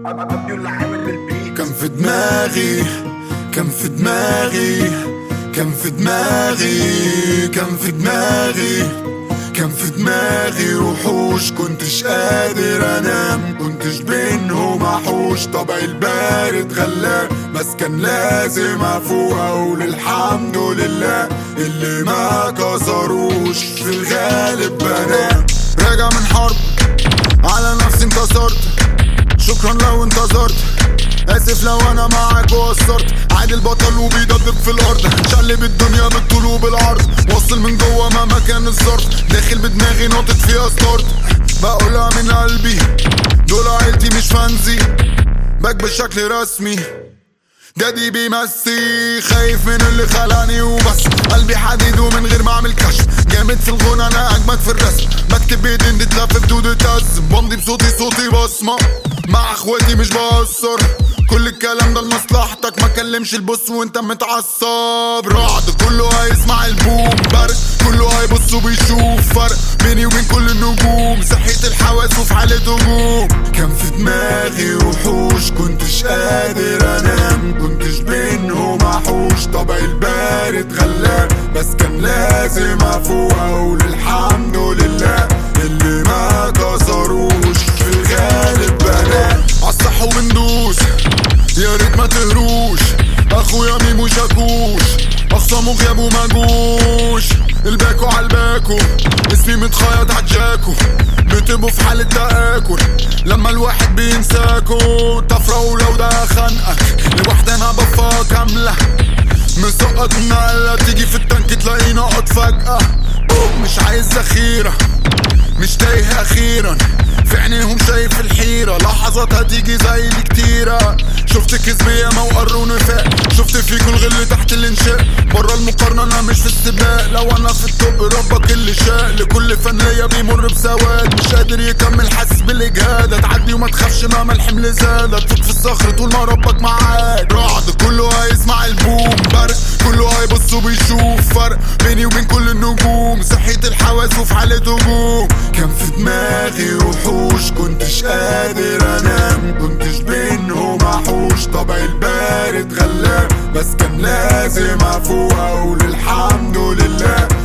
كان في دماغي كان في دماغي كان في دماغي كان في دماغي كان في دماغي وحوش، كنتش قادر انام، كنتش بينهم احوش. طبعي البارد غلاب بس كان لازم افوق اقول الحمد لله اللي ما كسروش. في الغالب بنام راجع من حرب على نفسي انتصرت، شكرا لو انتظرت، اسف لو انا معاك وقصرت. عادي البطل وبيدبدب في الارض، شقلب الدنيا بالطول وبالعرض، وصل من جوه مهما كان الظرف، داخل بدماغي ناطط فيها ستارت. بقولها من قلبي دول عيلتي مش فانزي، باك بشكل رسمي دادي بيمسي. خايف من اللي خلاني وبس، قلبي حديد ومن غير ما اعمل كشف، جامد في الغنى انا اجمد في الرسم، بكتب بايدين تتلف بدون تأزم، بمضي بصوتي صوتي بصمة مع اخواتي مش بقصر. كل الكلام ده لمصلحتك، ما كلمش البص وانت متعصب. رعد كله هيسمع البوم، برد كله هيبص وبيشوف فرق بيني وبين كل النجوم، صحيت الحواس وفي حالة هجوم. كان في دماغي وحوش، كنتش قادر انام، كنتش بينهم احوش. طبعي البارد غلاب بس كان لازم افوق اقول الحمد لله اللي ما كسروش. في الغالب بنام عالصح وبندوس، يا ريت ما تهروش، اخويا ميمو شاكوش، اخصامه غيابه مجوش، الباكو عالباكو، اسمي متخيط عالجاكو، بتبقوا في حالة تآكل لما الواحد بينساكو. طفرة ولو ده خانقك لوحدنا بفا كاملة، مسقط نقلة تيجي في التانك تلاقيه نقط فجأة. مش عايز ذخيرة، مش تايه اخيرا، في عينيهم شايف الحيرة، لحظات هتيجي زي دي كتيرة. شفت كذب ياما وقر ونفاق، شفت فيكوا الغل تحت الانشاء، برا المقارنة انا مش في السباق، لو انا في التوب ربك اللي شاء. لكل فن ليا بيمر بسواد، مش قادر يكمل حاسس بالاجهاد، هتعدي وما تخافش مهما الحمل زاد، هتفوت في الصخر طول ما ربك معاك. رعد كله هيسمع البوم، برق كله هيبص وبيشوف فرق بيني وبين كل النجوم، صحيت الحواس وفي حالة هجوم. كان في دماغي وحوش، كنتش قادر انام، كنتش بينهم احوش. طبعي البارد غلاب بس كان لازم افوق اقول الحمد لله